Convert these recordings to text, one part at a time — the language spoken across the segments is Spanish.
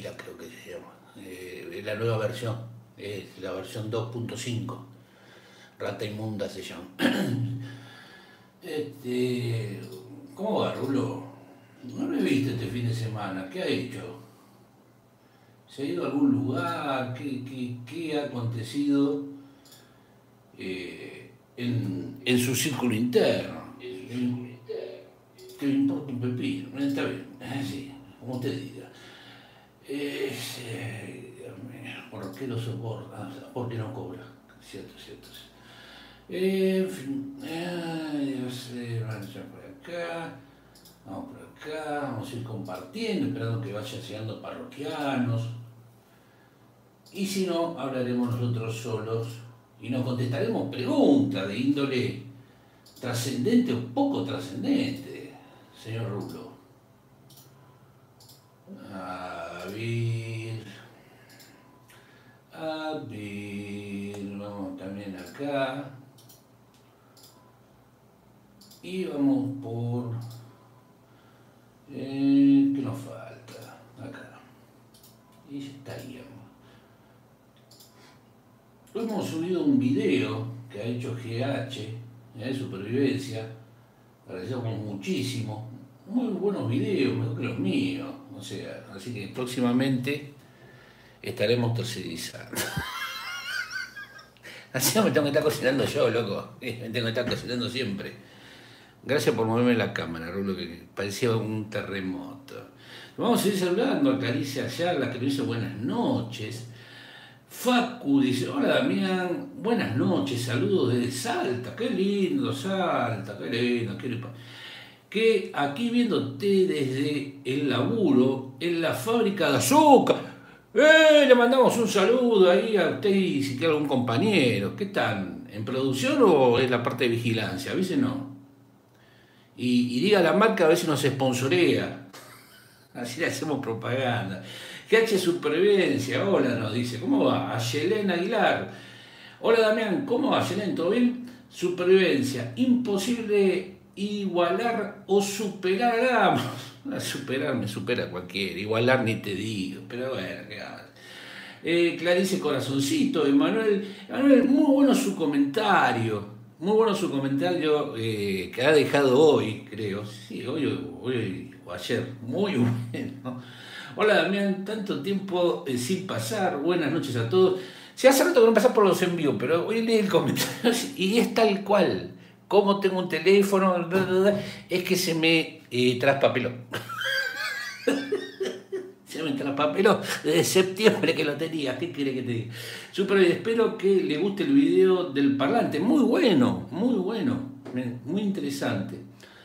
Akira creo que se llama. Es la nueva versión, es la versión 2.5. Rata Inmunda se llama. ¿Cómo va, Rulo? No lo he visto este fin de semana. ¿Qué ha hecho? ¿Se ha ido a algún lugar? ¿Qué ha acontecido en su círculo interno? Que le importa un pepino. Está bien, sí, como usted diga. ¿Por qué lo soporta? Porque no cobra. Cierto. En fin, vamos por acá. Vamos por acá, vamos a ir compartiendo, esperando que vayan llegando parroquianos. Y si no, hablaremos nosotros solos y nos contestaremos preguntas de índole trascendente o poco trascendente, señor Rulo. A ver, vamos también acá. Y vamos por... ¿qué nos falta? Acá. Y ya estaríamos. Hemos subido un video que ha hecho GH de supervivencia. Agradecemos muchísimo. Muy buenos videos, mejor que los míos. O sea, así que próximamente estaremos tercerizando. Así no me tengo que estar cocinando yo, loco. Me tengo que estar cocinando siempre. Gracias por moverme la cámara, Rulo, que parecía un terremoto. Vamos a ir saludando a Clarice Ayala, que nos dice buenas noches. Facu dice, hola Damián, buenas noches, saludos desde Salta. Qué lindo Salta, qué lindo. Que aquí viéndote desde el laburo en la fábrica de azúcar. Le mandamos un saludo ahí a usted y si quiere algún compañero. ¿Qué están? ¿En producción o en la parte de vigilancia? Avísenos. Y diga la marca a ver si nos sponsorea. Así le hacemos propaganda. GH Supervivencia, hola, nos dice. ¿Cómo va? A Yelén Aguilar. Hola Damián, ¿cómo va Yelén? ¿Todo bien? Supervivencia. Imposible igualar o superar a Ramos. Superar me supera cualquiera. Igualar ni te digo. Pero bueno, ¿qué haces? Clarice Corazoncito. Emanuel, muy bueno su comentario. Muy bueno su comentario que ha dejado hoy, creo. Sí, hoy o ayer. Muy bueno. Hola Damián, tanto tiempo sin pasar. Buenas noches a todos. Sí, hace rato que no pasás por los envíos, pero hoy leí el comentario y es tal cual. Como tengo un teléfono, es que se me traspapeló. Se me traspapeló desde septiembre que lo tenía. ¿Qué quiere que te diga? Super, espero que le guste el video del parlante. Muy bueno, muy interesante.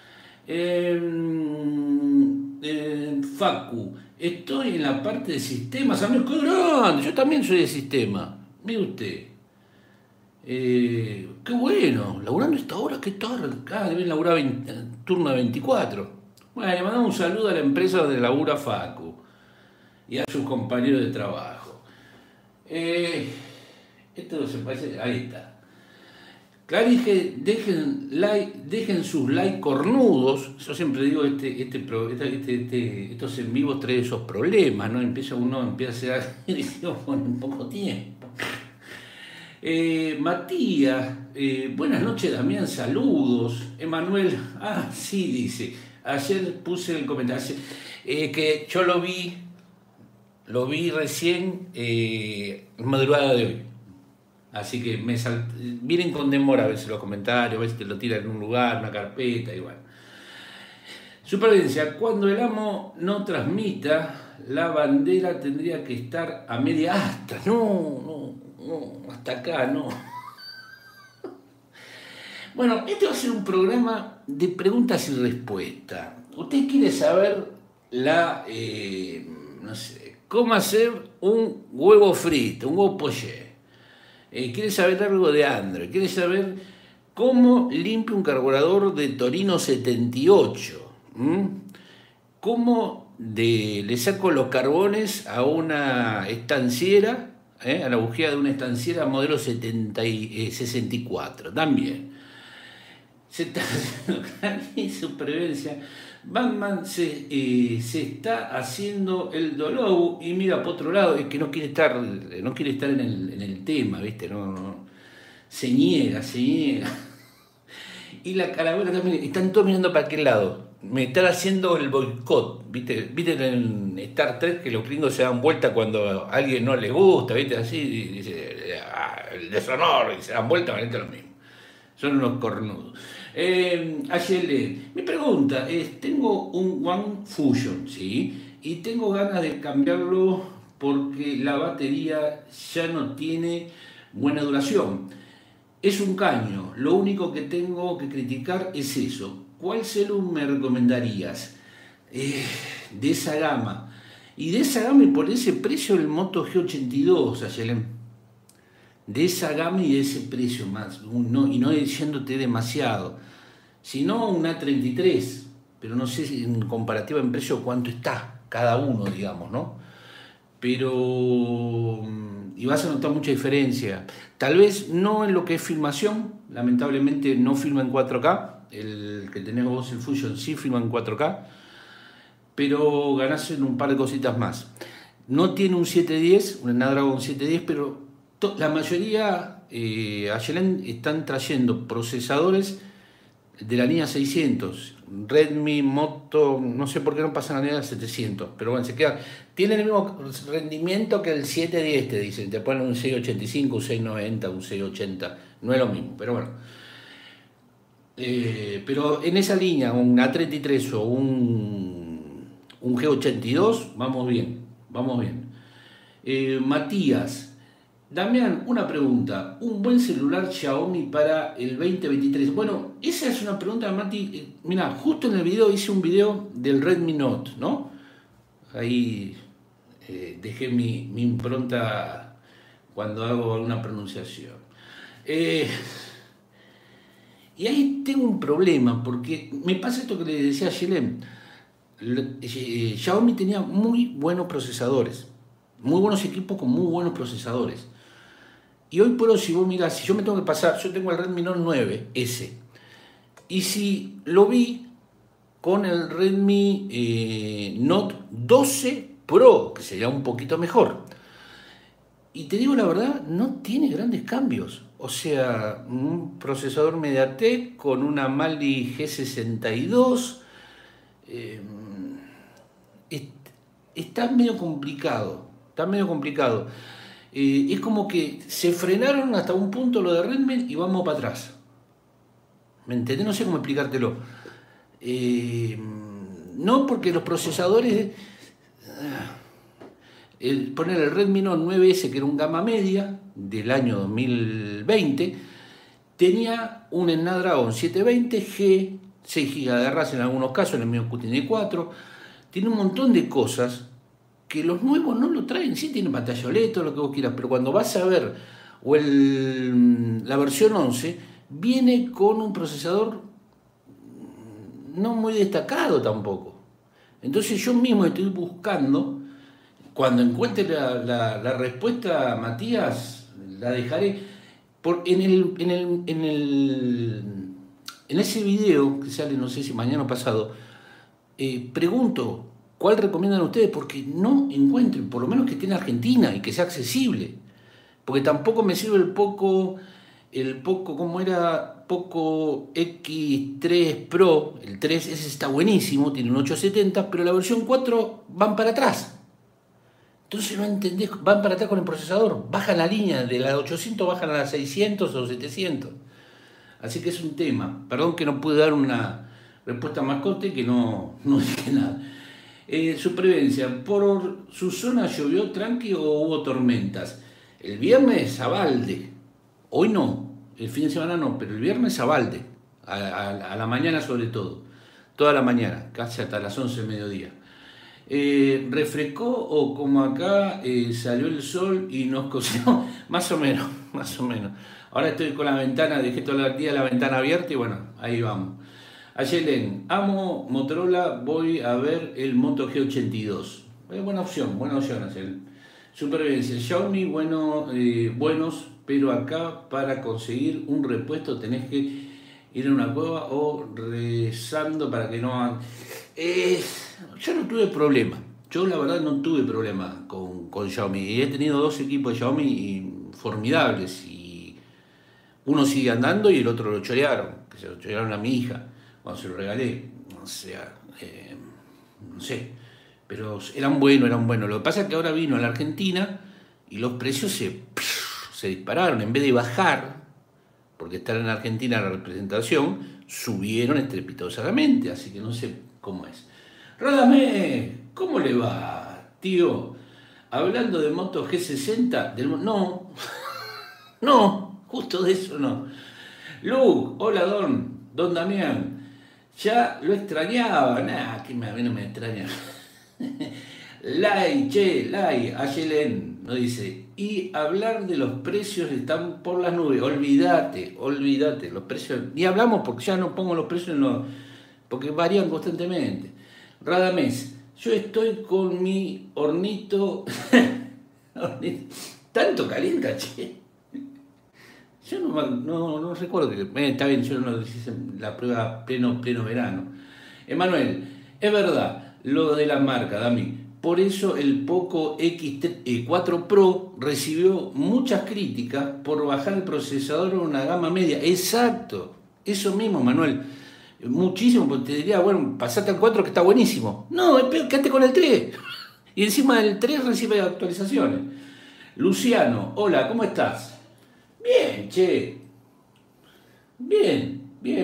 Facu, estoy en la parte de sistemas. Amigo, qué grande, yo también soy de sistema. Mire usted. Qué bueno, laburando esta hora, qué tarde. Deben laburar turno de 24. Bueno, le mandamos un saludo a la empresa donde labura Facu y a sus compañeros de trabajo. Esto se parece. Ahí está. Clarice, dejen sus likes cornudos. Yo siempre digo, estos en vivos traen esos problemas, ¿no? Uno empieza a hacer con poco tiempo. Matías, buenas noches Damián, saludos. Emanuel, sí, dice. Ayer puse el comentario que yo lo vi recién madrugada de hoy. Así que vienen con demora a veces los comentarios, a veces te lo tiran en un lugar, una carpeta y bueno. Supervivencia, cuando el amo no transmita, la bandera tendría que estar a media asta. No, hasta acá no. Bueno, este va a ser un programa de preguntas y respuestas. Usted quiere saber cómo hacer un huevo frito, un huevo poché. Quiere saber algo de Android, quiere saber cómo limpio un carburador de Torino 78, cómo le saco los carbones a una estanciera, a la bujía de una estanciera modelo 64, también. Se está haciendo supervivencia. Batman se está haciendo el dolor y mira por otro lado, es que no quiere estar en el tema, ¿viste? Se niega, se niega. Y la calavera también, están todos mirando para aquel lado. Me están haciendo el boicot, ¿viste en Star Trek que los gringos se dan vuelta cuando a alguien no les gusta, ¿viste? Así, y dice, el deshonor, y se dan vuelta, valiente lo mismo. Son unos cornudos. HL, mi pregunta es, tengo un One Fusion, ¿sí? Y tengo ganas de cambiarlo porque la batería ya no tiene buena duración. Es un caño, lo único que tengo que criticar es eso. ¿Cuál celu me recomendarías de esa gama? Y de esa gama y por ese precio el Moto G82, Ayelen. De esa gama y de ese precio más. Y no diciéndote demasiado. Sino una A33. Pero no sé si en comparativa en precio cuánto está cada uno, digamos, ¿no? Pero... y vas a notar mucha diferencia. Tal vez no en lo que es filmación, lamentablemente no filma en 4K, el que tenés vos, el Fusion, sí filma en 4K, pero ganás en un par de cositas más. No tiene un 710, un Snapdragon 710, pero la mayoría, Ayelen, están trayendo procesadores de la línea 600, Redmi, Moto, no sé por qué no pasan a la línea 700, pero bueno, se quedan. Tienen el mismo rendimiento que el 710, te dicen, te ponen un 685, un 690, un 680, no es lo mismo, pero bueno. Pero en esa línea, un A33 o un G82, vamos bien, vamos bien. Matías, Damián, una pregunta. ¿Un buen celular Xiaomi para el 2023? Bueno, esa es una pregunta, Mati. Mira, justo en el video hice un video del Redmi Note, ¿no? Ahí dejé mi impronta cuando hago alguna pronunciación. Y ahí tengo un problema, porque me pasa esto que le decía a Shilem. Xiaomi tenía muy buenos procesadores, muy buenos equipos con muy buenos procesadores. Y hoy por hoy, si vos mirás, si yo me tengo que pasar, yo tengo el Redmi Note 9S. Y si lo vi con el Redmi Note 12 Pro, que sería un poquito mejor. Y te digo la verdad, no tiene grandes cambios. O sea, un procesador MediaTek con una Mali G62. Está medio complicado. Está medio complicado. Es como que se frenaron hasta un punto lo de Redmi y vamos para atrás. ¿Me entendés? No sé cómo explicártelo. No, porque los procesadores... poner el Redmi Note 9S, que era un gama media del año 2020, tenía un Snapdragon 720G, 6 GB de RAM en algunos casos, en el mío tiene 4, tiene un montón de cosas que los nuevos no lo traen. Sí tienen pantalla OLED, todo lo que vos quieras, pero cuando vas a ver o la versión 11 viene con un procesador no muy destacado tampoco. Entonces yo mismo estoy buscando, cuando encuentre la respuesta, Matías, la dejaré. En ese video que sale, no sé si mañana o pasado, pregunto cuál recomiendan ustedes, porque no encuentren, por lo menos que esté en Argentina y que sea accesible. Porque tampoco me sirve el Poco, ¿cómo era? Poco X3 Pro, el 3, ese está buenísimo, tiene un 870, pero la versión 4 van para atrás. Entonces no entendés, van para atrás con el procesador, bajan la línea, de la 800 bajan a la 600 o 700. Así que es un tema. Perdón que no pude dar una respuesta más corta y que no dije nada. Supervivencia, ¿por su zona llovió tranqui o hubo tormentas? El viernes a balde, hoy no, el fin de semana no, pero el viernes a balde, a la mañana sobre todo, toda la mañana, casi hasta las 11 del mediodía. ¿Refrescó o como acá salió el sol y nos cocinó? Más o menos, más o menos. Ahora estoy con la ventana, dejé todo el día la ventana abierta y bueno, ahí vamos. Ayelen, amo Motorola, voy a ver el Moto G82. Buena opción, Ayelen. Supervivencia, Xiaomi, buenos, pero acá para conseguir un repuesto tenés que ir a una cueva o rezando para que no hagan... yo no tuve problema. Yo la verdad no tuve problema con Xiaomi. Y he tenido 2 equipos de Xiaomi formidables. Y uno sigue andando y el otro lo chorearon. Que se lo chorearon a mi hija cuando se lo regalé. O sea, no sé. Pero eran buenos. Lo que pasa es que ahora vino a la Argentina y los precios se dispararon. En vez de bajar, porque están en Argentina la representación, subieron estrepitosamente. Así que no sé cómo es. Radamés, ¿cómo le va, tío? Hablando de Moto G60, no, justo de eso no. Luke, hola Don Damián, ya lo extrañaba, que a mí no me extraña. Lai, Ayelen, nos dice, y hablar de los precios están por las nubes, olvídate, los precios, ni hablamos porque ya no pongo los precios porque varían constantemente. Radamés, yo estoy con mi hornito. Tanto calienta, che. Yo no recuerdo que. Está bien, yo no hice la prueba pleno verano. Emanuel, es verdad, lo de la marca, Dami. Por eso el Poco X4 Pro recibió muchas críticas por bajar el procesador a una gama media. Exacto, eso mismo, Manuel. Muchísimo, porque te diría, bueno, pasate al 4 que está buenísimo. No, es peor, quédate con el 3. Y encima del 3 recibe actualizaciones. Luciano, hola, ¿cómo estás? Bien, che. Bien.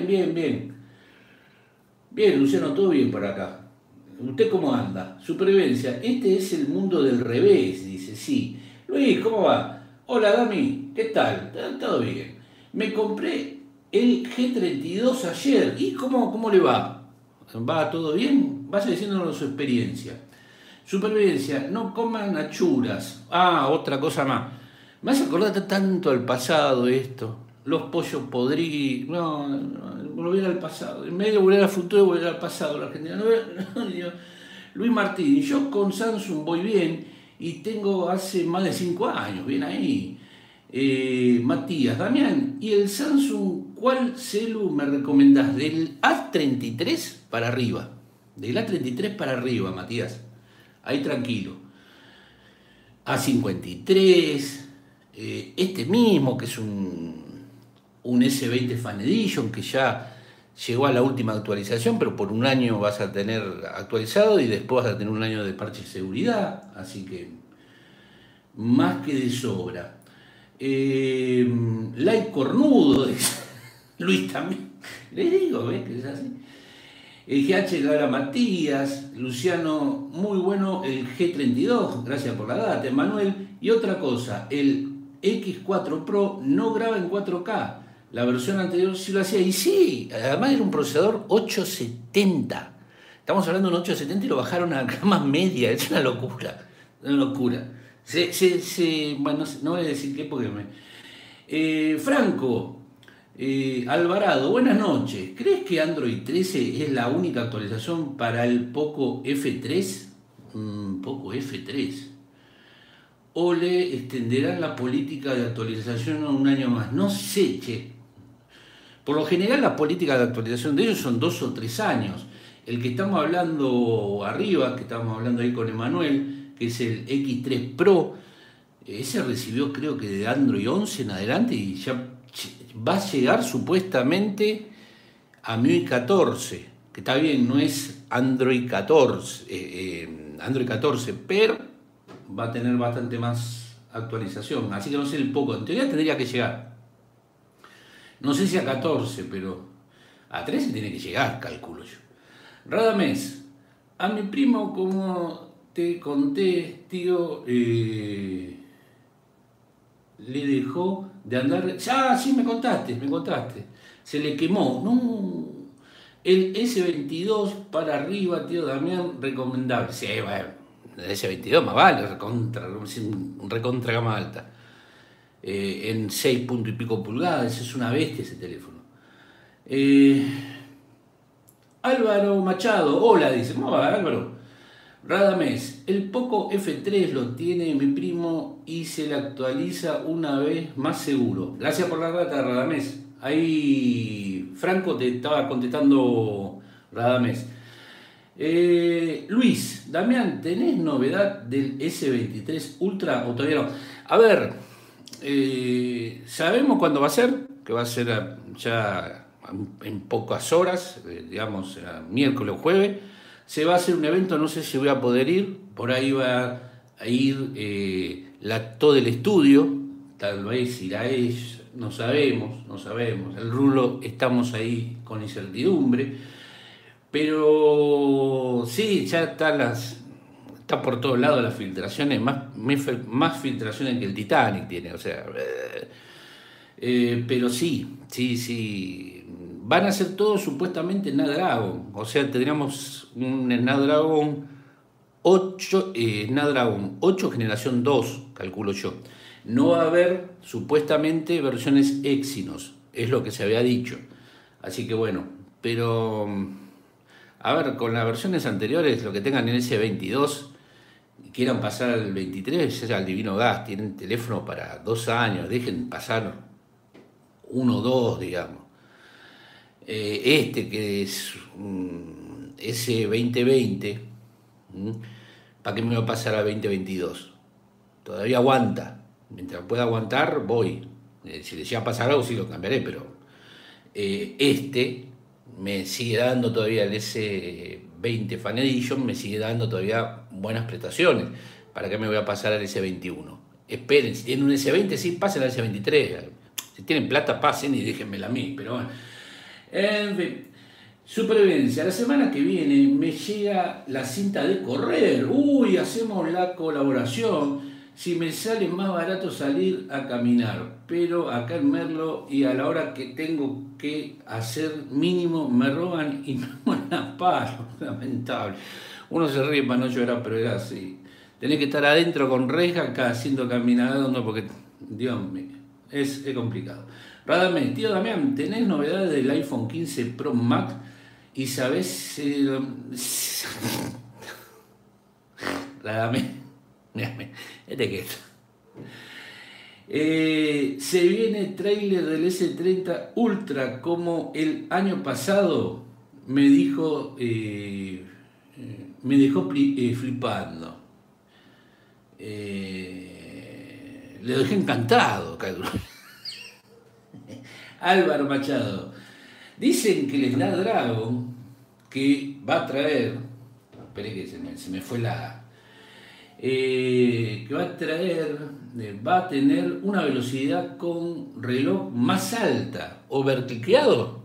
Bien, Luciano, todo bien por acá. ¿Usted cómo anda? Supervivencia. Este es el mundo del revés, dice, sí. Luis, ¿cómo va? Hola, Dami, ¿qué tal? Todo bien. Me compré el G32 ayer. ¿Y cómo le va? ¿Va todo bien? Vaya diciéndonos su experiencia. Supervivencia, no coman achuras. Otra cosa más. Me hace acordar tanto al pasado esto. Los pollos podridos. No, volver al pasado. En vez de volver al futuro, volver al pasado. La Argentina. Luis Martín, yo con Samsung voy bien y tengo hace más de 5 años. Bien ahí. Matías, Damián, ¿y el Samsung cuál celu me recomendás? Del A33 para arriba. Del A33 para arriba, Matías. Ahí tranquilo. A53, este mismo que es un S20 Fan Edition que ya llegó a la última actualización, pero por un año vas a tener actualizado y después vas a tener un año de parche de seguridad, así que más que de sobra. Like cornudo, dice Luis también. Les digo, ¿ves que es así? El GH Lara Matías, Luciano, muy bueno el G32, gracias por la data, Emanuel. Y otra cosa, el X4 Pro no graba en 4K, la versión anterior sí lo hacía, y sí, además era un procesador 870. Estamos hablando de un 870 y lo bajaron a gama media, es una locura. Bueno, no voy a decir qué porque Franco, Alvarado, buenas noches. ¿Crees que Android 13 es la única actualización para el Poco F3? Poco F3. ¿O le extenderán la política de actualización a un año más? No sé, che. Por lo general las políticas de actualización de ellos son 2 o 3 años. El que estamos hablando arriba, que estamos hablando ahí con Emanuel, que es el X3 Pro, ese recibió creo que de Android 11 en adelante y ya va a llegar supuestamente a MIUI 14, que está bien, no es Android 14, pero va a tener bastante más actualización, así que no sé el poco, en teoría tendría que llegar, no sé si a 14, pero a 13 tiene que llegar, calculo yo. Radamés, a mi primo, como te conté, tío, le dejó de andar. Sí, me contaste. Se le quemó. No. El S22 para arriba, tío Damián, recomendable. Sí, bueno, el S22 más vale, recontra gama alta. En 6 punto y pico pulgadas, es una bestia ese teléfono. Álvaro Machado, hola, dice. ¿Cómo va, Álvaro? Radamés, el Poco F3 lo tiene mi primo y se le actualiza una vez más seguro. Gracias por la data, Radamés. Ahí Franco te estaba contestando Radamés. Luis, Damián, ¿tenés novedad del S23 Ultra o todavía no? A ver, sabemos cuándo va a ser, que va a ser ya en pocas horas, digamos miércoles o jueves. Se va a hacer un evento, no sé si voy a poder ir, por ahí va a ir todo el estudio, tal vez irá ella, no sabemos. El Rulo estamos ahí con incertidumbre, pero sí, ya está por todos lados las filtraciones, más filtraciones que el Titanic tiene, o sea, pero sí. Van a ser todos supuestamente Snapdragon. O sea, tendríamos un Snapdragon 8 generación 2, calculo yo. No va a haber supuestamente versiones Exynos, es lo que se había dicho. Así que bueno, pero a ver, con las versiones anteriores, lo que tengan en ese 22, quieran pasar al 23, es al divino gas, tienen teléfono para 2 años, dejen pasar 1 o 2, digamos. Que es ese 2020, ¿para qué me va a pasar a 2022? Todavía aguanta. Mientras pueda aguantar, voy. Si le llega a pasar algo, sí lo cambiaré, pero me sigue dando todavía el S20 Fan Edition, me sigue dando todavía buenas prestaciones. ¿Para qué me voy a pasar al S21? Esperen, si tienen un S20, sí, pasen al S23. Si tienen plata, pasen y déjenmela a mí, pero bueno. En fin, supervivencia. La semana que viene me llega la cinta de correr. Uy, hacemos la colaboración. Si me sale más barato salir a caminar, pero acá en Merlo y a la hora que tengo que hacer mínimo me roban y me mueren a palo. Lamentable. Uno se ríe para no llorar, pero es así. Tenés que estar adentro con reja acá haciendo caminando porque, Dios mío, es complicado. Radamés, tío Damián, ¿tenés novedades del iPhone 15 Pro Max? Y sabés... Radamés, se viene trailer del S30 Ultra como el año pasado, me dejó flipando. Le dejé encantado, Carlos. Álvaro Machado. Dicen que el Snapdragon que va a traer, esperé que se me fue que va a tener una velocidad con reloj más alta, overclockeado.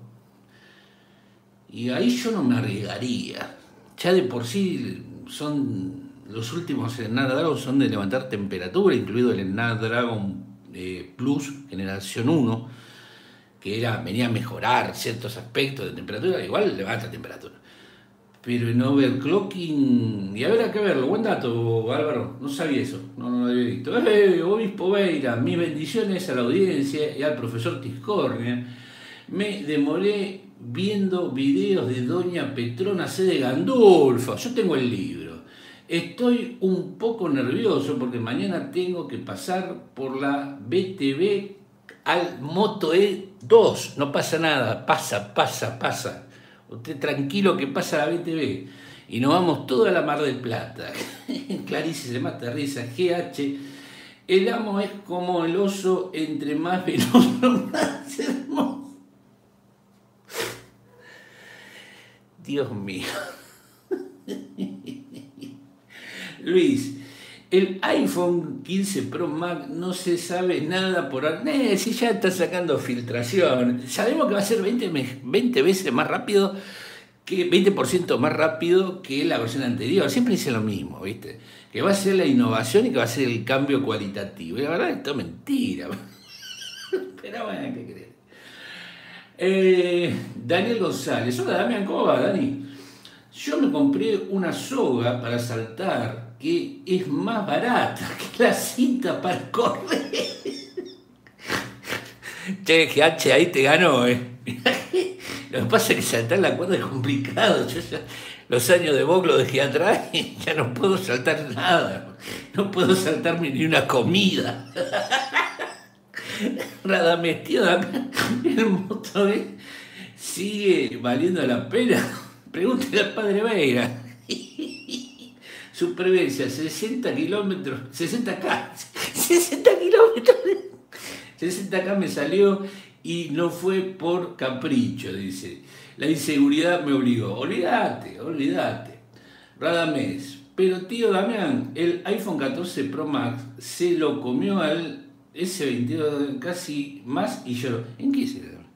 Y ahí yo no me arriesgaría. Ya de por sí los últimos Snapdragon son de levantar temperatura, incluido el Snapdragon Plus generación 1, que venía a mejorar ciertos aspectos de temperatura, igual levanta temperatura. Pero en overclocking, y habrá que verlo, buen dato, Álvaro, no sabía eso, no lo había visto. Obispo Beira, mis bendiciones a la audiencia y al profesor Tiscornia. Me demoré viendo videos de Doña Petrona C. de Gandolfo, yo tengo el libro. Estoy un poco nervioso porque mañana tengo que pasar por la BTV al Moto E2, no pasa nada, pasa. Usted tranquilo que pasa la BTV. Y nos vamos toda la Mar del Plata. Clarice se mata de risa. GH. El amo es como el oso, entre más veloz, más hermoso. Dios mío. Luis. El iPhone 15 Pro Max no se sabe nada por... si ya está sacando filtración. Sabemos que va a ser 20 veces más rápido, 20% más rápido que la versión anterior. Siempre dice lo mismo, ¿viste? Que va a ser la innovación y que va a ser el cambio cualitativo. Y la verdad, esto es mentira. Pero bueno, ¿qué crees? Daniel González. Hola, Damián, ¿cómo va, Dani? Yo me compré una soga para saltar que es más barata que la cinta para correr. Che, GH, ahí te ganó, Lo que pasa es que saltar la cuerda es complicado. Yo ya los años de box lo dejé atrás y ya no puedo saltar nada. No puedo saltarme ni una comida. Radamés, tío, el Moto E sigue valiendo la pena. Pregúntale al padre Veiga. Supervivencia, 60 kilómetros, 60K, 60 kilómetros, 60K me salió y no fue por capricho, dice. La inseguridad me obligó. Olvídate. Radamés, pero tío Damián, el iPhone 14 Pro Max se lo comió al S22 casi más y yo, ¿en qué se lo?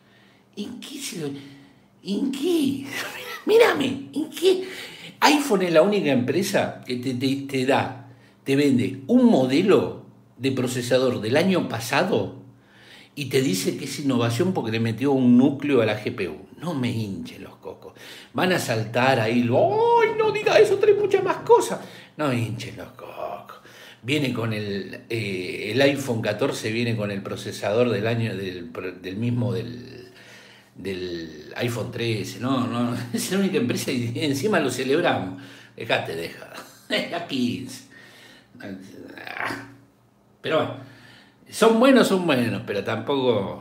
¿En qué? Mírame, ¿en qué? iPhone es la única empresa que te vende un modelo de procesador del año pasado y te dice que es innovación porque le metió un núcleo a la GPU. No me hinchen los cocos. Van a saltar ahí, ¡ay, no diga eso, trae muchas más cosas! No hinchen los cocos. Viene con el iPhone 14, viene con el procesador del año del mismo del iPhone 13. No, es la única empresa y encima lo celebramos. Deja 15. Pero bueno, son buenos, pero tampoco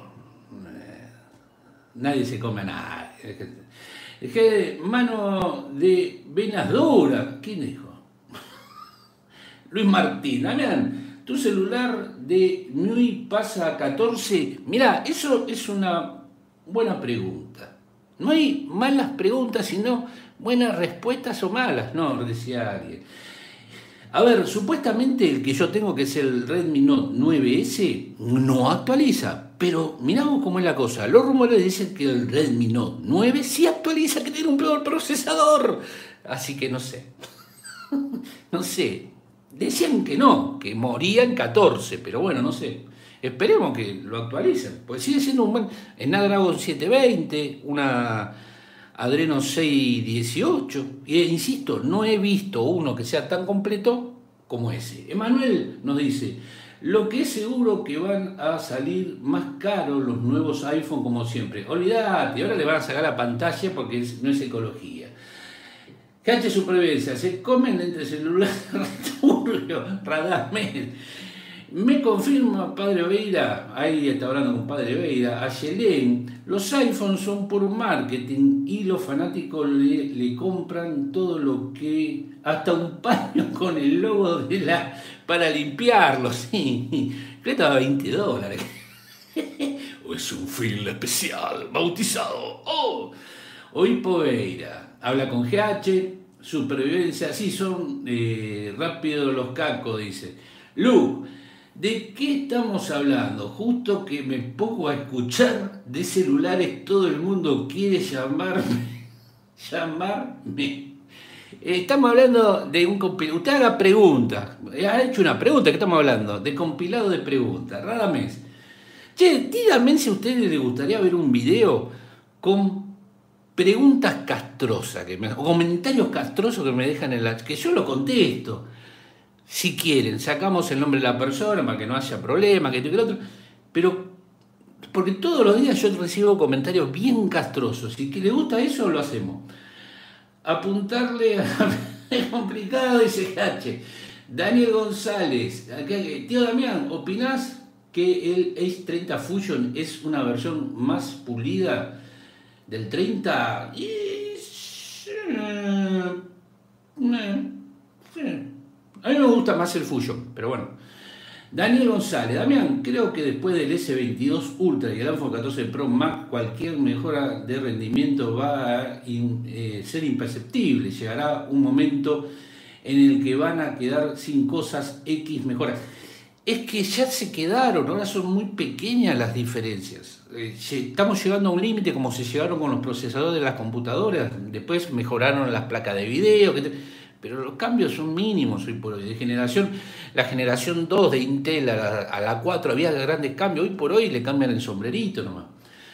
nadie se come a nadie. Dejé mano de venas duras. ¿Quién dijo? Luis Martín. Damián, tu celular de MIUI pasa a 14. Mirá, eso es una buena pregunta. No hay malas preguntas, sino buenas respuestas o malas. No, decía alguien. A ver, supuestamente el que yo tengo, que es el Redmi Note 9S, no actualiza. Pero miramos cómo es la cosa. Los rumores dicen que el Redmi Note 9 sí actualiza, que tiene un peor procesador. Así que no sé. No sé. Decían que no, que moría en 14, pero bueno, no sé. Esperemos que lo actualicen. Pues sigue siendo un buen Snapdragon 720, una Adreno 618. Y insisto, no he visto uno que sea tan completo como ese. Emanuel nos dice, lo que es seguro que van a salir más caros los nuevos iPhone como siempre. Olvídate, ahora le van a sacar la pantalla porque no es ecología. GH Supervivencia, se comen entre celular Radamés. Me confirma Padre Veira, ahí está hablando con Padre Veira, a Yelén, los iPhones son por marketing y los fanáticos le compran todo lo que, hasta un paño con el logo para limpiarlo, sí, que estaba a $20. O es un film especial, bautizado, Hoy Poeira, habla con GH, Supervivencia, sí, son rápidos los cacos, dice. Lu, ¿de qué estamos hablando? Justo que me pongo a escuchar de celulares, todo el mundo quiere llamarme. Estamos hablando de un compilado. Usted haga preguntas. Ha hecho una pregunta que estamos hablando, de compilado de preguntas. Radamés. Che, díganme si a ustedes les gustaría ver un video con preguntas castrosas, o comentarios castrosos que me dejan que yo lo contesto. Si quieren, sacamos el nombre de la persona para que no haya problema, que esto y que lo otro, pero porque todos los días yo recibo comentarios bien castrosos. Si les gusta eso, lo hacemos. Apuntarle es complicado, dice H. Daniel González, tío Damián, ¿opinás que el Ace 30 Fusion es una versión más pulida del 30? Sí. A mí me gusta más el Fusion, pero bueno. Daniel González, Damián, creo que después del S22 Ultra y el iPhone 14 Pro Max, cualquier mejora de rendimiento va a ser imperceptible. Llegará un momento en el que van a quedar sin cosas X mejoras. Es que ya se quedaron, ahora son muy pequeñas las diferencias. Estamos llegando a un límite como se llegaron con los procesadores de las computadoras, después mejoraron las placas de video, pero los cambios son mínimos hoy por hoy. De generación, la generación 2 de Intel a la 4 había grandes cambios, hoy por hoy le cambian el sombrerito nomás.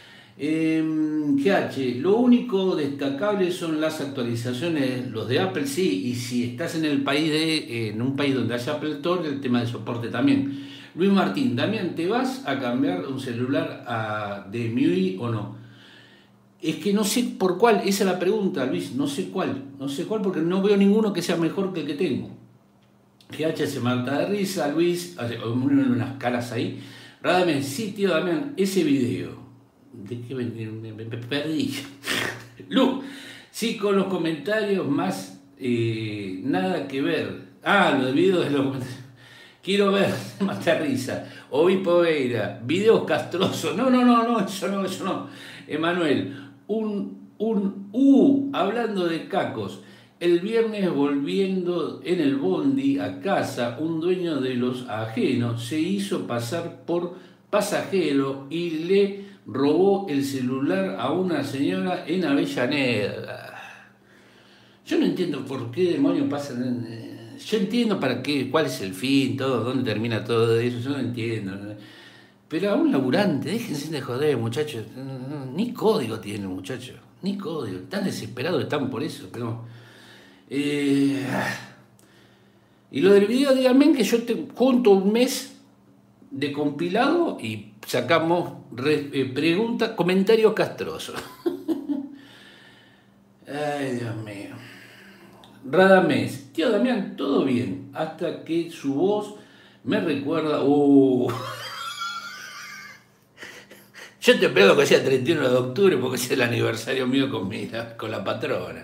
GH, lo único destacable son las actualizaciones, los de Apple sí, y si estás en el país en un país donde haya Apple Store, el tema de soporte también. Luis Martín, Damián, ¿te vas a cambiar un celular de MIUI o no? Es que no sé por cuál, esa es la pregunta, Luis, no sé cuál porque no veo ninguno que sea mejor que el que tengo. GH se mata de risa, Luis, hace unas caras ahí. Radamés, sí, tío Damián, ese video. ¿De qué me perdí? Lu, sí, con los comentarios más nada que ver. Ah, los videos de los comentarios. Quiero ver, más risa. Obispo Veira, videos castrosos. No, eso no. Emanuel, hablando de cacos. El viernes volviendo en el bondi a casa, un dueño de los ajenos se hizo pasar por pasajero y le robó el celular a una señora en Avellaneda. Yo no entiendo por qué demonios pasan. Yo entiendo para qué, cuál es el fin, todo, dónde termina todo eso, yo no entiendo. Pero a un laburante, déjense de joder, muchachos. Ni código tienen, muchachos. Ni código. Tan desesperados están por eso, pero. Y lo del video, díganme que yo te junto un mes de compilado y sacamos preguntas, comentarios castrosos. Ay, Dios mío. Radamés, tío Damián, todo bien, hasta que su voz me recuerda. Yo te espero que sea 31 de octubre porque es el aniversario mío con la patrona.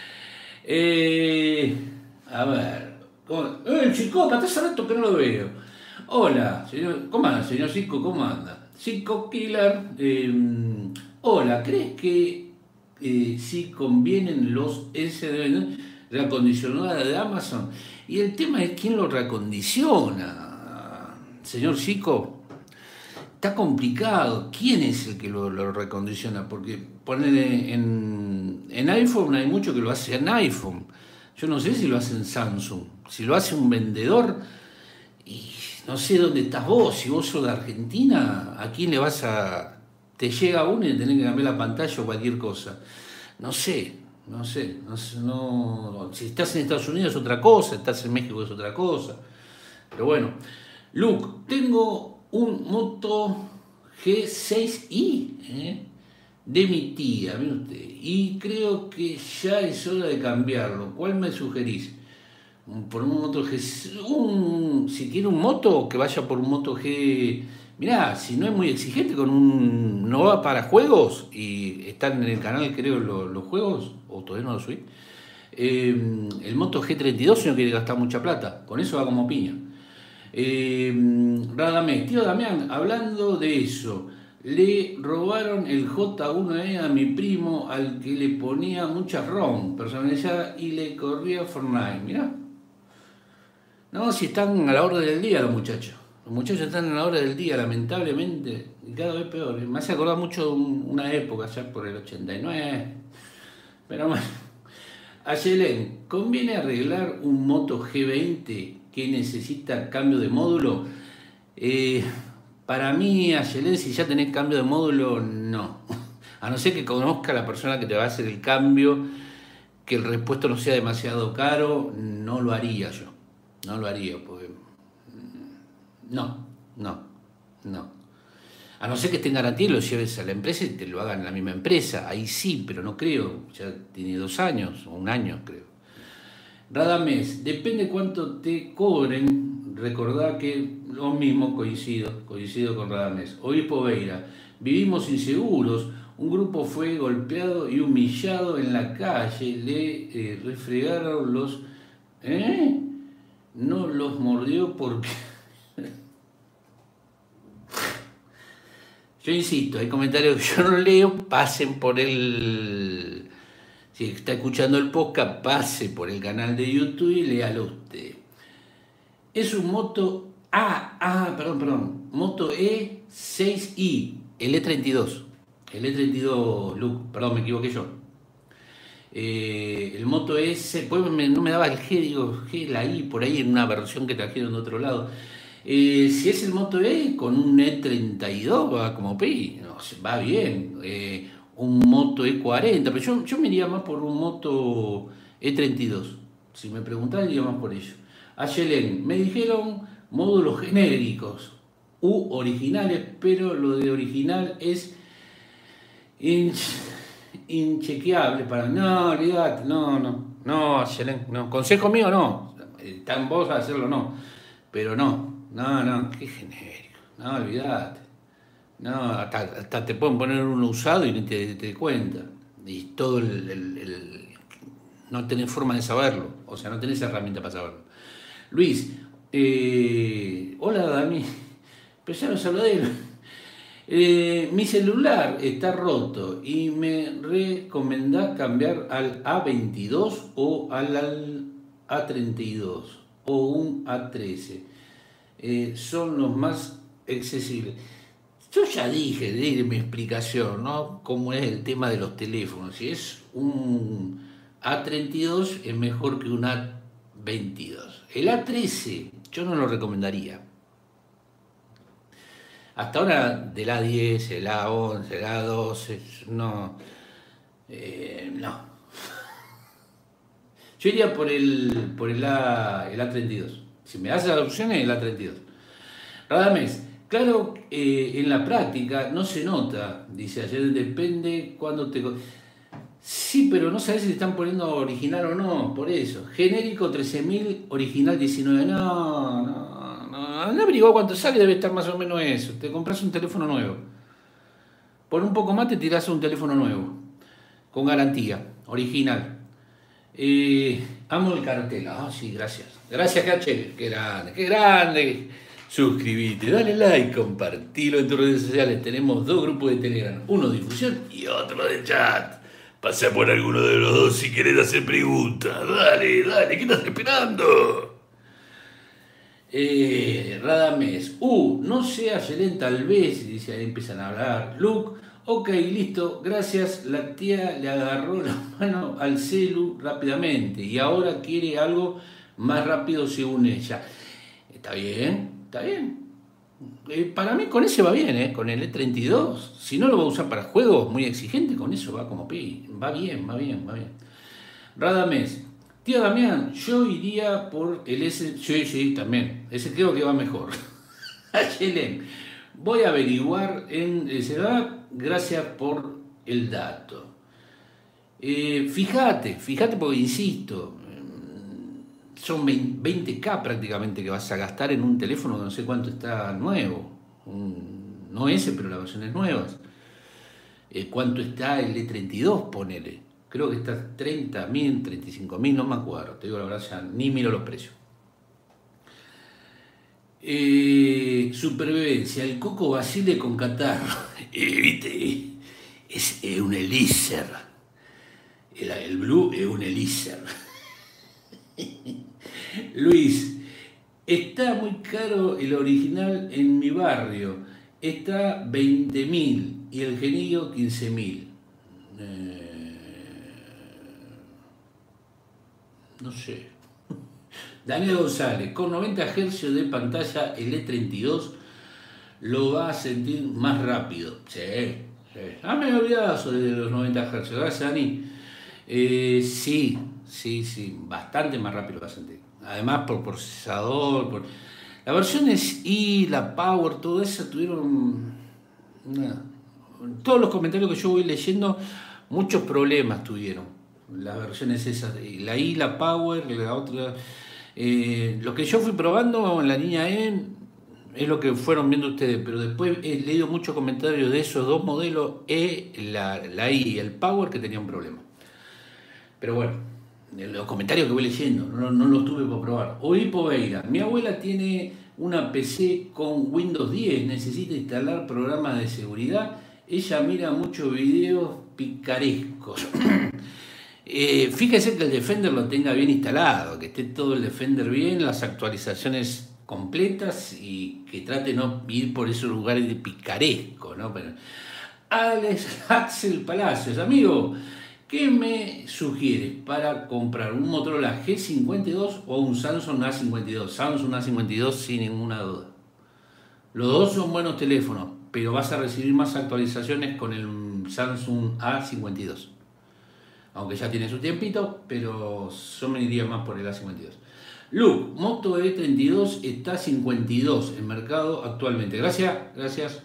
A ver. El psicópata, hace rato que no lo veo. Hola, señor. ¿Cómo anda, señor Cico? ¿Cómo anda? Cico Killer. Hola, ¿crees que sí convienen los SD reacondicionados de Amazon? Y el tema es quién lo reacondiciona. Señor Cico, está complicado. ¿Quién es el que lo recondiciona? Porque poner en iPhone hay mucho que lo hace en iPhone. Yo no sé si lo hace en Samsung. Si lo hace un vendedor, y no sé dónde estás vos. Si vos sos de Argentina, ¿a quién le vas a...? Te llega uno y tenés que cambiar la pantalla o cualquier cosa. No sé. Si estás en Estados Unidos es otra cosa, estás en México es otra cosa. Pero bueno. Luke, tengo un Moto G6i de mi tía, mire usted, y creo que ya es hora de cambiarlo. ¿Cuál me sugerís? Por un Moto G... si tiene un Moto, que vaya por un Moto G... Mirá, si no es muy exigente, no va para juegos, y están en el canal creo los juegos, o todavía no lo subí, el Moto G32 si no quiere gastar mucha plata, con eso va como piña. Radamés, tío Damián, hablando de eso, le robaron el J1E a mi primo al que le ponía mucha ROM personalizada y le corría Fortnite. Mirá. No, si están a la orden del día los muchachos. Los muchachos están a la hora del día, lamentablemente, y cada vez peor. Me hace acordar mucho de una época, ya por el 89. Pero bueno. Ayelen, ¿conviene arreglar un Moto G20 que necesita cambio de módulo? Para mí, Ayelen, si ya tenés cambio de módulo, no. A no ser que conozca a la persona que te va a hacer el cambio, que el repuesto no sea demasiado caro, no lo haría yo. No lo haría, porque... No. A no ser que esté en garantía y lo lleves a la empresa y te lo hagan en la misma empresa. Ahí sí, pero no creo. Ya tiene 2 años o 1 año, creo. Radamés, depende cuánto te cobren. Recordá que lo mismo, coincido con Radamés. Obispo Veira, vivimos inseguros. Un grupo fue golpeado y humillado en la calle. Le refregaron los... No los mordió porque... Yo insisto, hay comentarios que yo no leo, pasen por el... Si está escuchando el podcast, pase por el canal de YouTube y léalo usted. Es un Moto... perdón. Moto E6i, el E32. El E32, Luke, perdón, me equivoqué yo. El Moto S, pues no me daba el G, digo, G, la I, por ahí en una versión que trajeron de otro lado. Si es el Moto E, con un E32 va como pi, no, va bien. Un Moto E40, pero yo me iría más por un Moto E32. Si me preguntan, iría más por ello. Ayelen, me dijeron módulos genéricos u originales, pero lo de original es inchequeable para... No, olvidate, no, Ayelen, no. Consejo mío, no. Está en vos a hacerlo, no. Pero no, qué genérico. No, olvídate. No, hasta te pueden poner uno usado y ni te cuenta. Y todo no tenés forma de saberlo. O sea, no tenés herramienta para saberlo. Luis, hola Dami. Pero ya no se habla de él. Mi celular está roto y me recomendás cambiar al A22 o al A32 o un A13. Son los más accesibles. Yo ya dije, di mi explicación, ¿no? Cómo es el tema de los teléfonos. Si es un A32 es mejor que un A22. El A13 yo no lo recomendaría. Hasta ahora del A10, el A11, el A12, no. No. Yo iría el A32. Si me das las opciones, el A32. Radames, claro, en la práctica no se nota, dice ayer, depende cuando te... Sí, pero no sabes si te están poniendo original o no, por eso. Genérico 13.000, original 19. No averiguó cuánto sale, debe estar más o menos eso. Te compras un teléfono nuevo. Por un poco más te tirás un teléfono nuevo, con garantía, original. Amo el cartel. Ah, sí, gracias. Gracias, Cache. Qué grande, qué grande. Suscribite, dale like, compartilo en tus redes sociales. Tenemos 2 grupos de Telegram, uno de difusión y otro de chat. Pasa por alguno de los dos si querés hacer preguntas. Dale, ¿qué estás esperando? Radames, no sea Yelén tal vez, dice, ahí empiezan a hablar. Luke, ok, listo, gracias. La tía le agarró la mano al celu rápidamente y ahora quiere algo más rápido según ella. Está bien. Para mí con ese va bien, con el E32. Si no lo va a usar para juegos muy exigentes, con eso va como pi. Va bien. Radames, tío Damián, yo iría por el S. Sí, también. Ese creo que va mejor. Yelen, voy a averiguar en CEDAP. Gracias por el dato. Fíjate porque insisto. Son 20K prácticamente que vas a gastar en un teléfono que no sé cuánto está nuevo. No ese, pero las versiones nuevas. ¿Cuánto está el E32? Ponele. Creo que está 30.000, 35.000, no me acuerdo. Te digo la verdad, ya ni miro los precios. Supervivencia, el Coco Basile con catarro. ¿Viste? Es un elixir. El Blue es un elixir. Luis, está muy caro el original en mi barrio. Está 20.000 y el Genio 15.000. No sé. Daniel González, con 90 Hz de pantalla, el E32 lo va a sentir más rápido. Sí. Me he olvidado de los 90 Hz. Gracias, Dani. Sí, bastante más rápido lo va a sentir. Además por procesador, las versiones y la Power, todo eso tuvieron todos los comentarios que yo voy leyendo, muchos problemas tuvieron las versiones esas, la I, la Power, la otra. Lo que yo fui probando en la línea E es lo que fueron viendo ustedes, pero después he leído muchos comentarios de esos 2 modelos, la I y el Power, que tenían problemas. Pero bueno, los comentarios que voy leyendo, no los tuve para probar. Oí Poveira, mi abuela tiene una PC con Windows 10, necesita instalar programas de seguridad, ella mira muchos videos picarescos. Fíjese que el Defender lo tenga bien instalado, que esté todo el Defender bien, las actualizaciones completas y que trate de no ir por esos lugares de picaresco, ¿no? Pero Axel Palacios, amigo, ¿qué me sugieres para comprar un Motorola G52 o un Samsung A52? Samsung A52 sin ninguna duda. Los dos son buenos teléfonos, pero vas a recibir más actualizaciones con el Samsung A52. Aunque ya tiene su tiempito, pero yo me iría más por el A52. Luke, Moto E32 está 52 en mercado actualmente. Gracias.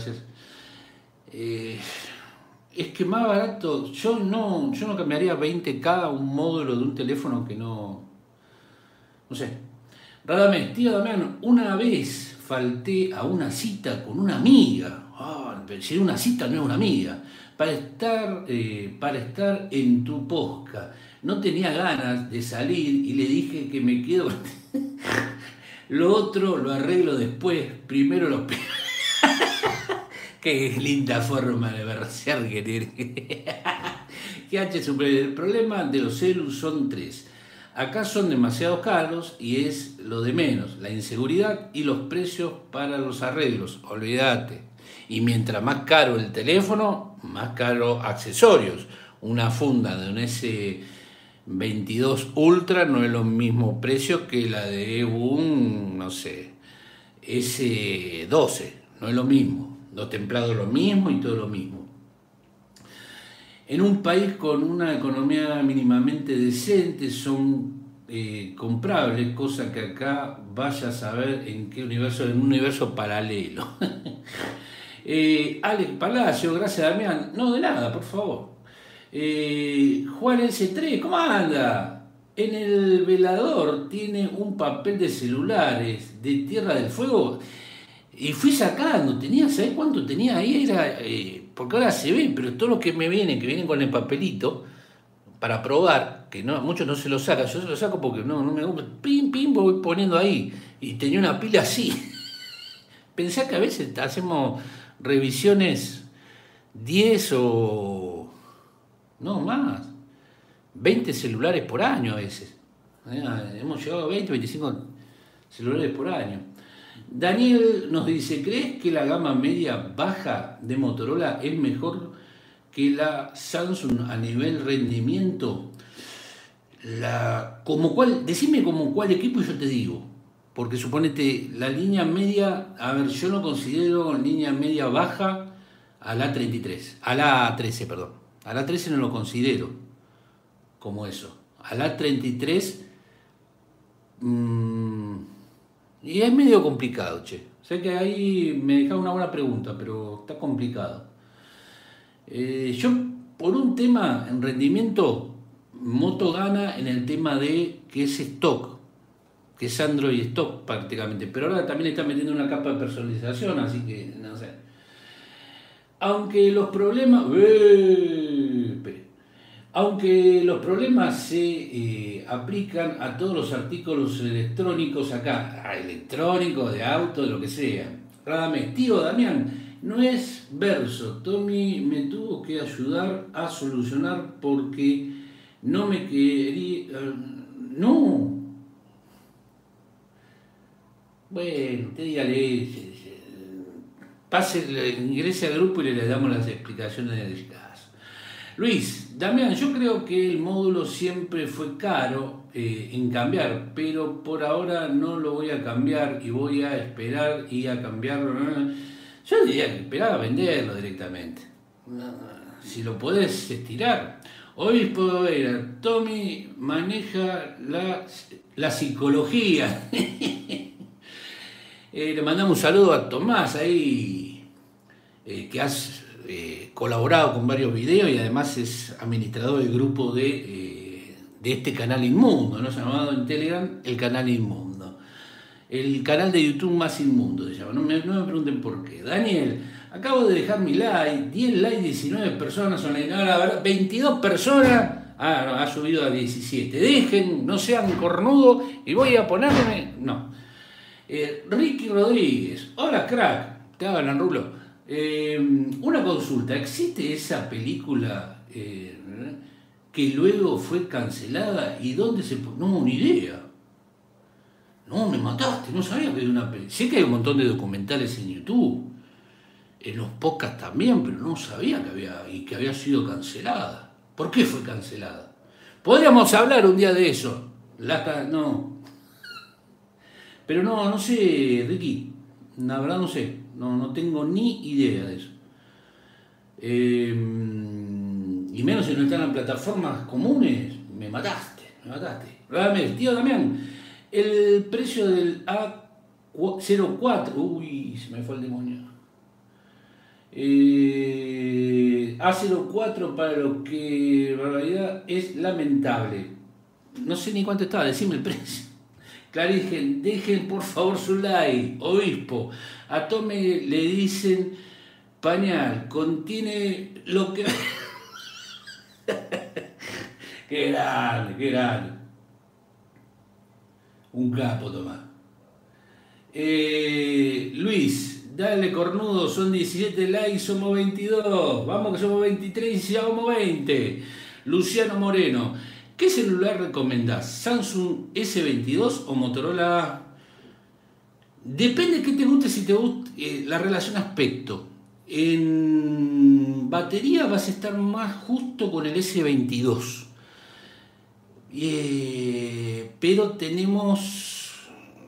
Es que más barato, yo no cambiaría 20K un módulo de un teléfono que no sé. Radames, tío Damián, una vez falté a una cita con una amiga. Pero si era una cita, no es una amiga. Para estar en tu posca. No tenía ganas de salir y le dije que me quedo. Lo otro lo arreglo después. Primero lo. Qué linda forma de versear que tiene. El problema de los celus son tres. Acá son demasiado caros y es lo de menos, la inseguridad y los precios para los arreglos, olvídate. Y mientras más caro el teléfono, más caro accesorios. Una funda de un S22 Ultra no es lo mismo precio que la de un, no sé, S12, no es lo mismo. Los templados lo mismo y todo lo mismo. En un país con una economía mínimamente decente son comprables, cosa que acá vaya a saber en qué universo, en un universo paralelo. Alex Palacio, gracias Damián. No, de nada, por favor. Juan S3, ¿cómo anda? En el velador tiene un papel de celulares de Tierra del Fuego y fui sacando, ¿sabés cuánto tenía ahí? Era, porque ahora se ve, pero todos los que vienen con el papelito para probar, que no, muchos no se lo sacan, yo se lo saco porque no me gusta, pim, voy poniendo ahí, y tenía una pila así. Pensá que a veces hacemos revisiones 10 o no más, 20 celulares por año a veces. Hemos llegado a 20, 25 celulares por año. Daniel nos dice, ¿crees que la gama media baja de Motorola es mejor que la Samsung a nivel rendimiento? Decime como cuál equipo y yo te digo. Porque suponete, la línea media, a ver, yo no considero línea media baja a la 33, a la 13, perdón. A la 13 no lo considero como eso. A la 33... y es medio complicado, che. Sé que ahí me dejaba una buena pregunta, pero está complicado. Yo, por un tema en rendimiento, Moto gana en el tema de que es stock, que es Android stock prácticamente. Pero ahora también está metiendo una capa de personalización, así que no sé. Aunque los problemas... Aunque los problemas se aplican a todos los artículos electrónicos acá, electrónicos, de auto, de lo que sea. Radamés, tío Damián, no es verso. Tommy me tuvo que ayudar a solucionar porque no me quería... no. Bueno, usted dígale, ingrese al grupo y le damos las explicaciones del caso. Luis, Damián, yo creo que el módulo siempre fue caro en cambiar, pero por ahora no lo voy a cambiar y voy a esperar y a cambiarlo. Yo diría que esperar a venderlo directamente. Si lo podés estirar. Hoy puedo ver, Tommy maneja la psicología. Le mandamos un saludo a Tomás ahí, que has colaborado con varios videos y además es administrador del grupo de este canal inmundo, ¿no? Llamado en Telegram el canal inmundo. El canal de YouTube más inmundo se llama, no me pregunten por qué. Daniel, acabo de dejar mi like, 10 likes, 19 personas online. Ahora, la verdad, 22 personas, ha subido a 17. Dejen, no sean cornudos y voy a ponerme... No. Ricky Rodríguez, hola crack, te hablan Rulo. Una consulta, ¿existe esa película que luego fue cancelada y dónde se... No, ni idea. No, me mataste, no sabía que había una película. Sé que hay un montón de documentales en YouTube, en los podcasts también, pero no sabía que había sido cancelada. ¿Por qué fue cancelada? Podríamos hablar un día de eso. No. Pero no sé, Ricky, la verdad no sé. No tengo ni idea de eso. Y menos si no están en plataformas comunes, me mataste. Realmente, tío Damián, el precio del A04, uy, se me fue el demonio. A04 para lo que en realidad es lamentable. No sé ni cuánto estaba, decime el precio. Clarice, dejen por favor su like. Obispo, a Tome le dicen pañal, contiene lo que... Qué grande, qué grande. Un capo, Tomás. Luis, dale cornudo, son 17 likes, somos 22. Vamos que somos 23 y ya vamos 20. Luciano Moreno, ¿qué celular recomendás? ¿Samsung S22 o Motorola? Depende de qué te guste, si te gusta la relación aspecto. En batería vas a estar más justo con el S22. Pero tenemos...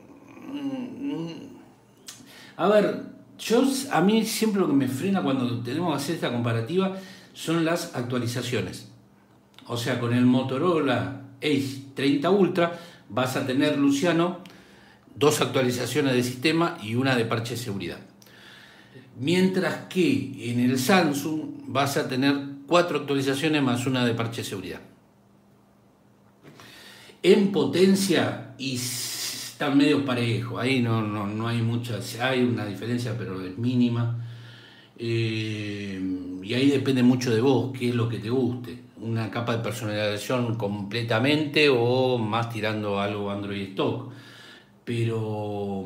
A ver, a mí siempre lo que me frena cuando tenemos que hacer esta comparativa son las actualizaciones. O sea, con el Motorola Edge 30 Ultra vas a tener, Luciano, 2 actualizaciones de sistema y una de parche de seguridad. Mientras que en el Samsung vas a tener 4 actualizaciones más una de parche de seguridad. En potencia y están medio parejos, ahí no hay mucha, hay una diferencia pero es mínima. Y ahí depende mucho de vos, qué es lo que te guste. Una capa de personalización completamente o más tirando algo Android stock. Pero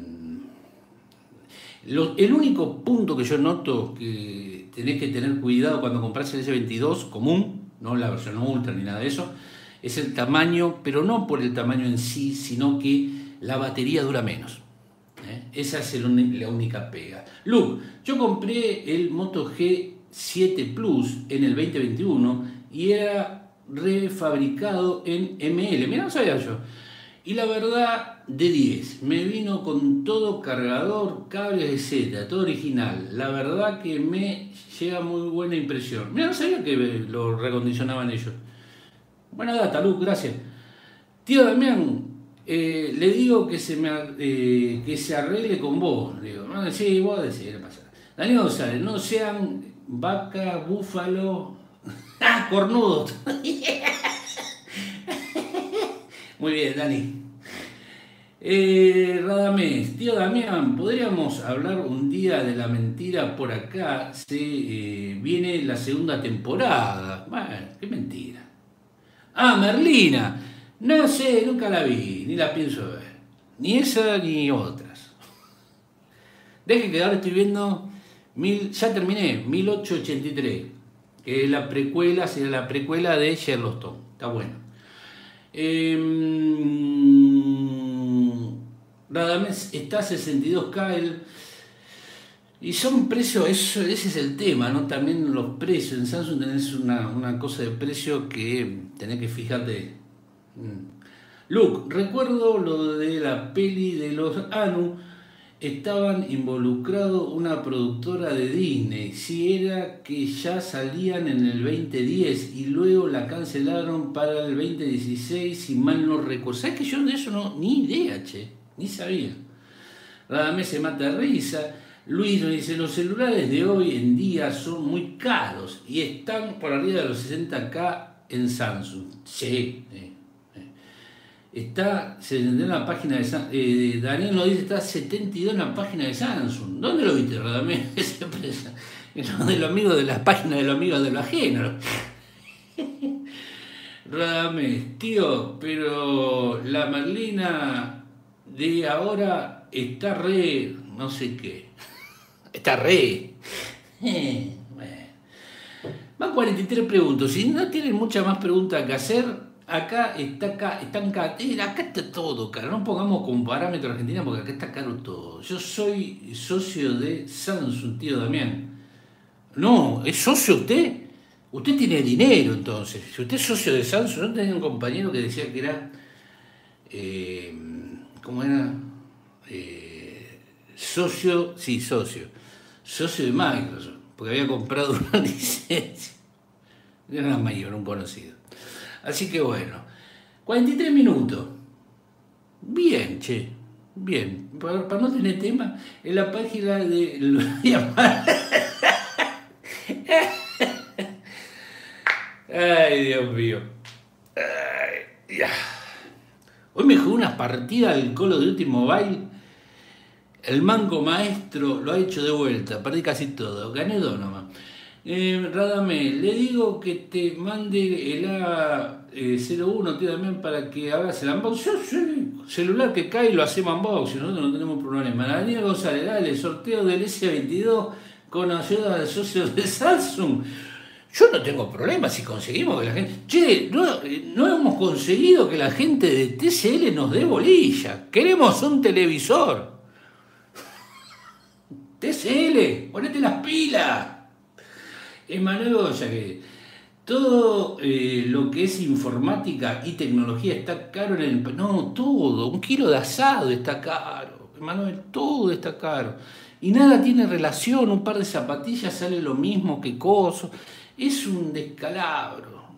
el único punto que yo noto que tenés que tener cuidado cuando compras el S22 común, no la versión Ultra ni nada de eso, es el tamaño, pero no por el tamaño en sí, sino que la batería dura menos. Esa es la única pega. Luke, yo compré el Moto G7 Plus en el 2021 y era refabricado en ML. Mirá, no sabía yo. Y la verdad, de 10. Me vino con todo cargador, cables, etc. Todo original. La verdad que me llega muy buena impresión. Mirá, no sabía que lo recondicionaban ellos. Buena data, Luke, gracias. Tío Damián, le digo que se arregle con vos. Digo, no, sí, vos decís, no pasa nada. Daniel González, no sean vaca, búfalo, cornudo. Muy bien, Dani. Radamés, tío Damián, ¿podríamos hablar un día de la mentira por acá? Viene la segunda temporada. Bueno, qué mentira. Ah, Merlina. No sé, nunca la vi, ni la pienso ver. Ni esa ni otras. Deje que ahora estoy viendo, ya terminé, 1883, que es la precuela, sería la precuela de Yellowstone. Está bueno. Radamés está 62K y son precios, ese es el tema, ¿no? También los precios. En Samsung tenés una cosa de precio que tenés que fijarte. Luke, recuerdo lo de la peli de los Anu, estaban involucrados una productora de Disney, si era que ya salían en el 2010 y luego la cancelaron para el 2016, si mal no recuerdo. ¿Sabes que yo de eso ni idea, ni sabía? Radamés se mata de risa. Luis nos dice, los celulares de hoy en día son muy caros y están por arriba de los 60K en Samsung. Sí. Está 72 en la página de Samsung. Daniel nos dice, está 72 en la página de Samsung. ¿Dónde lo viste, Radamés? Esa empresa. De los amigos de las páginas de los amigos de lo ajeno. Radamés, tío, pero la Merlina de ahora está re... no sé qué. Está re. Bueno. Van 43 preguntas. Si no tienen muchas más preguntas que hacer, acá está todo caro. No pongamos como parámetro Argentina porque acá está caro todo. Yo soy socio de Samsung, tío Damián. No, ¿es socio usted? Usted tiene dinero entonces. Si usted es socio de Samsung, yo tenía un compañero que decía que era... ¿cómo era? Socio de Microsoft, porque había comprado una licencia. Era mayor, un conocido. Así que bueno, 43 minutos. Bien, bien. Para no tener tema, en la página de... Ay, Dios mío. Ay, ya. Hoy me jugué una partida al Call of Duty Mobile, el manco maestro lo ha hecho de vuelta, perdí casi todo, gané 2 nomás. Radamés, le digo que te mande el A01, tío, también para que hagas el unboxing. Sí, celular que cae lo hacemos unboxing, nosotros no tenemos problema. Daniel González, dale, sorteo del S22 con ayuda de socios de Samsung. Yo no tengo problema si conseguimos que la gente... Che, no hemos conseguido que la gente de TCL nos dé bolilla. Queremos un televisor. TCL, ponete las pilas. Emanuel Goya, que todo lo que es informática y tecnología está caro en el... No, todo. 1 kilo de asado está caro. Emanuel, todo está caro. Y nada tiene relación. Un par de zapatillas sale lo mismo que coso. Es un descalabro.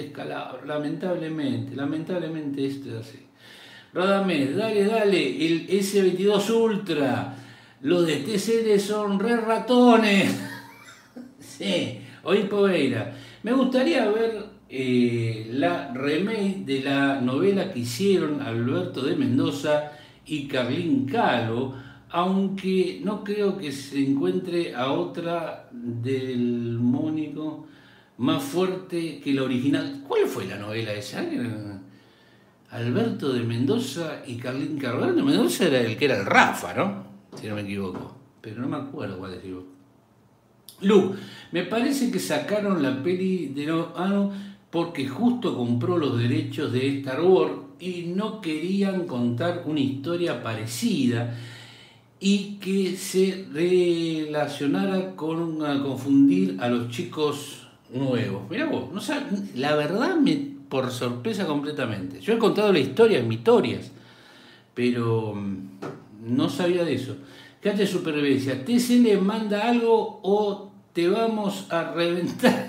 Lamentablemente esto es así. Radamés, dale, el S22 Ultra. Los de TCL son re ratones. Sí, oí Poveira. Me gustaría ver la remake de la novela que hicieron Alberto de Mendoza y Carlín Calvo, aunque no creo que se encuentre a otra del Mónico más fuerte que la original. ¿Cuál fue la novela esa? Alberto de Mendoza y Carlín Calvo. Alberto de Mendoza era el que era el Rafa, ¿no? Si no me equivoco. Pero no me acuerdo cuál es. Lu, me parece que sacaron la peli de Noano porque justo compró los derechos de Star Wars y no querían contar una historia parecida y que se relacionara con confundir a los chicos nuevos. Mirá vos, no sé, la verdad por sorpresa completamente. Yo he contado la historia en Mitorias, pero no sabía de eso. Cacha Supervivencia, TCL manda algo o te vamos a reventar.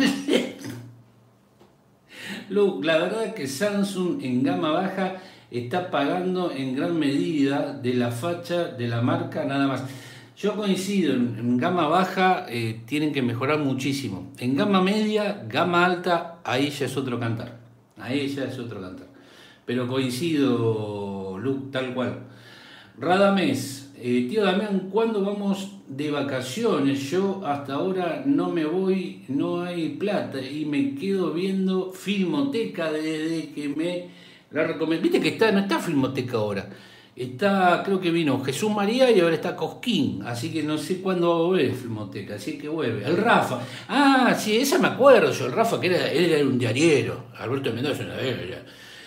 La verdad que Samsung en gama baja está pagando en gran medida de la facha de la marca nada más. Yo coincido, en gama baja tienen que mejorar muchísimo. En gama media, gama alta, ahí ya es otro cantar. Pero coincido, Luke, tal cual. Radamés, tío Damián, ¿cuándo vamos de vacaciones? Yo hasta ahora no me voy, no hay plata y me quedo viendo Filmoteca desde que me la recomendé. Viste que no está Filmoteca ahora. Está, creo que vino Jesús María y ahora está Cosquín, así que no sé cuándo va a volver Filmoteca, así que vuelve. El Rafa, sí, esa me acuerdo yo, el Rafa que él era un diariero, Alberto de Mendoza una vez,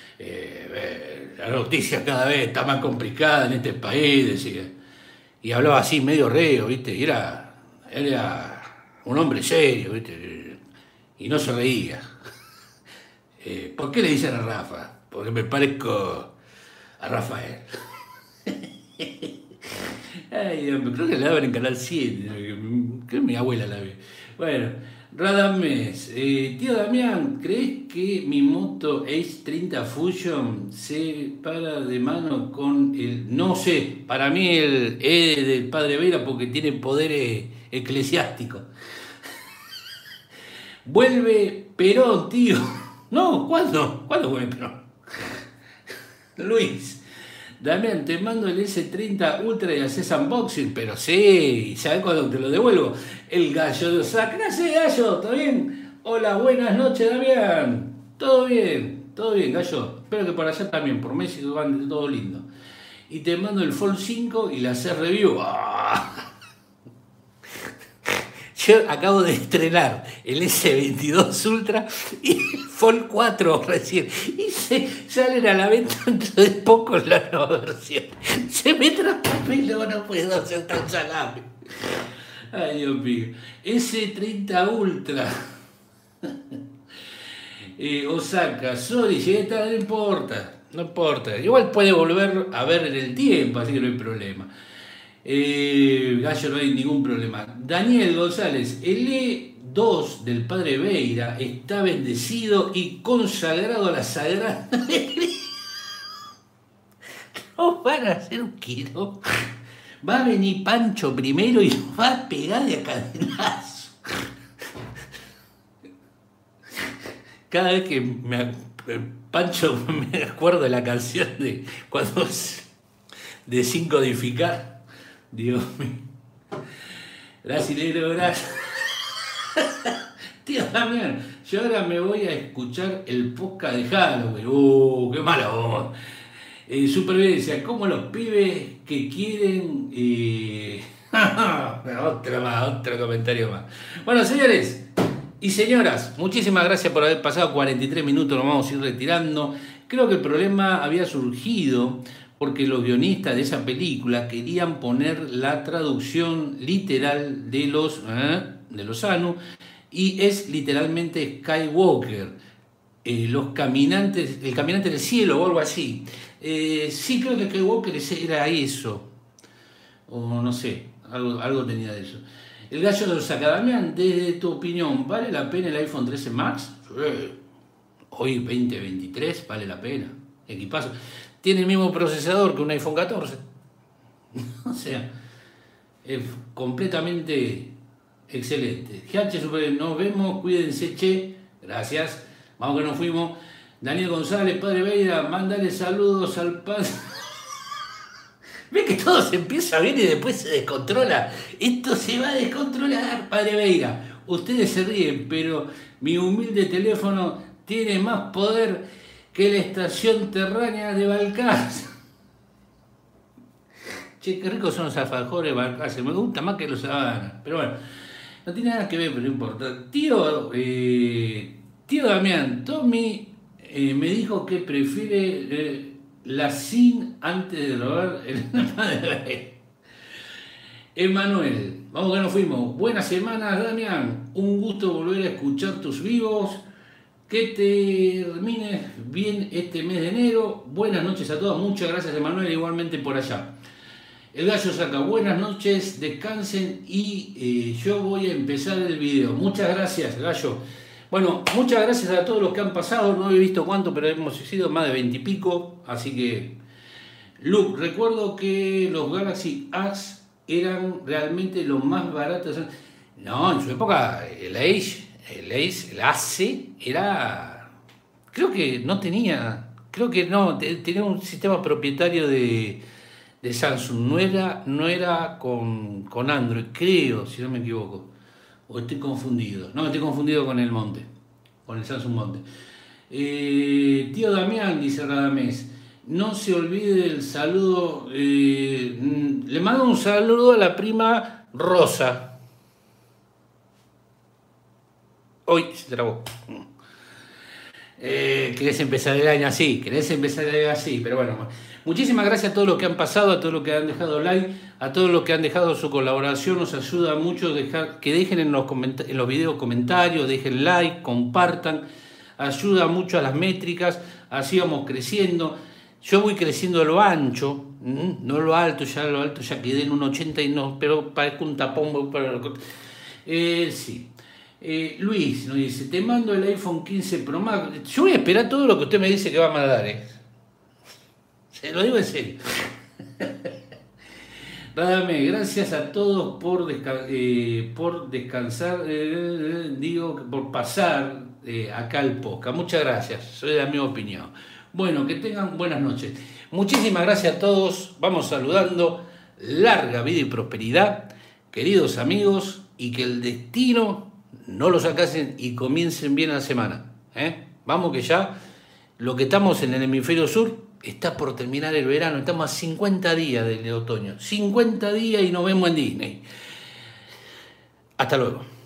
la noticia cada vez está más complicada en este país, decía, y hablaba así medio reo, ¿viste? Y él era un hombre serio, ¿viste? Y no se reía. ¿Por qué le dicen a Rafa? Porque me parezco a Rafael. Ay, creo que la daban en Canal 7, creo que mi abuela la ve. Bueno, Radamés, tío Damián, ¿crees que mi moto Ace 30 Fusion se para de mano con el... No sé, para mí el E del Padre Vera porque tiene poderes eclesiásticos. Vuelve Perón, tío. No, ¿cuándo? ¿Cuándo vuelve Perón? Luis, Damián, te mando el S30 Ultra y haces unboxing, pero sí, ¿sabes cuándo te lo devuelvo? El gallo de Osaka. ¿Qué haces, gallo? ¿Todo bien? Hola, buenas noches, Damián. Todo bien, gallo. Espero que por allá también, por México ande todo lindo. Y te mando el Fold 5 y la haces review. Yo acabo de estrenar el S22 Ultra y el Fold 4 recién. Y salen a la venta dentro de poco la nueva versión. Se me traspapeló, no puedo hacer tan salame. Ay, Dios mío. S30 Ultra. Osaka, sorry, llegué tarde, no importa. Igual puede volver a ver en el tiempo, así que no hay problema. Gallo, no hay ningún problema. Daniel González, el E2 del Padre Beira está bendecido y consagrado a la Sagrada Alegría. No van a hacer un kilo. Va a venir Pancho primero y va a pegar de a cadenazo. Cada vez que Pancho, me acuerdo de la canción de cuando de sin codificar. Dios mío. Brasilero, gracias. Tío Damián, yo ahora me voy a escuchar el podcast de Halloween. Qué mala voz. Supervivencia, como los pibes que quieren... otro comentario más. Bueno, señores y señoras, muchísimas gracias por haber pasado 43 minutos, nos vamos a ir retirando. Creo que el problema había surgido porque los guionistas de esa película querían poner la traducción literal de los Anu, y es literalmente Skywalker, los caminantes, el caminante del cielo o algo así. Sí, creo que Skywalker era eso, o no sé, algo tenía de eso. El gallo de los Acadamian, desde tu opinión, ¿vale la pena el iPhone 13 Max? Hoy 2023 vale la pena, equipazo. Tiene el mismo procesador que un iPhone 14. O sea, es completamente excelente. GH Super, nos vemos, cuídense, che. Gracias. Vamos que nos fuimos. Daniel González, Padre Veira, mándale saludos al padre. Ve que todo se empieza bien y después se descontrola. Esto se va a descontrolar, Padre Veira. Ustedes se ríen, pero mi humilde teléfono tiene más poder que la estación terránea de Balcás. Che, qué ricos son los alfajores de Balcás. Me gusta más que los Habanas. Pero bueno, no tiene nada que ver, pero no importa. Tío Damián, Tommy me dijo que prefiere la sin antes de robar el madre. Emanuel, vamos que nos fuimos. Buenas semanas, Damián. Un gusto volver a escuchar tus vivos. Que termines bien este mes de enero. Buenas noches a todos. Muchas gracias, Emanuel, igualmente por allá. El gallo saca buenas noches, descansen y yo voy a empezar el video. Muchas gracias, gallo. Bueno, muchas gracias a todos los que han pasado. No he visto cuánto, pero hemos sido más de 20 y pico. Así que, Luke, recuerdo que los Galaxy Ace eran realmente los más baratos. No, en su época el Ace era... Creo que no, tenía un sistema propietario de Samsung. No era con Android, creo, si no me equivoco. O estoy confundido. No, estoy confundido con el Monte. Con el Samsung Monte. Tío Damián, dice Radamés. No se olvide del saludo. Le mando un saludo a la prima Rosa. Hoy se trabó. Querés empezar el año así. Pero bueno. Muchísimas gracias a todos los que han pasado, a todos los que han dejado like, a todos los que han dejado su colaboración. Nos ayuda mucho que dejen en los videos comentarios, dejen like, compartan. Ayuda mucho a las métricas, así vamos creciendo. Yo voy creciendo a lo ancho, no lo alto ya quedé en un 80 y no, pero parezco un tapón. Sí. Luis nos dice, te mando el iPhone 15 Pro Max. Yo voy a esperar todo lo que usted me dice que va a mandar, Se lo digo en serio. Radame, gracias a todos por descansar, por pasar acá al podcast. Muchas gracias, soy de la misma opinión. Bueno, que tengan buenas noches. Muchísimas gracias a todos. Vamos saludando. Larga vida y prosperidad, queridos amigos, y que el destino no los acasen y comiencen bien la semana. Vamos que ya lo que estamos en el hemisferio sur está por terminar el verano, estamos a 50 días del otoño, 50 días y nos vemos en Disney. Hasta luego.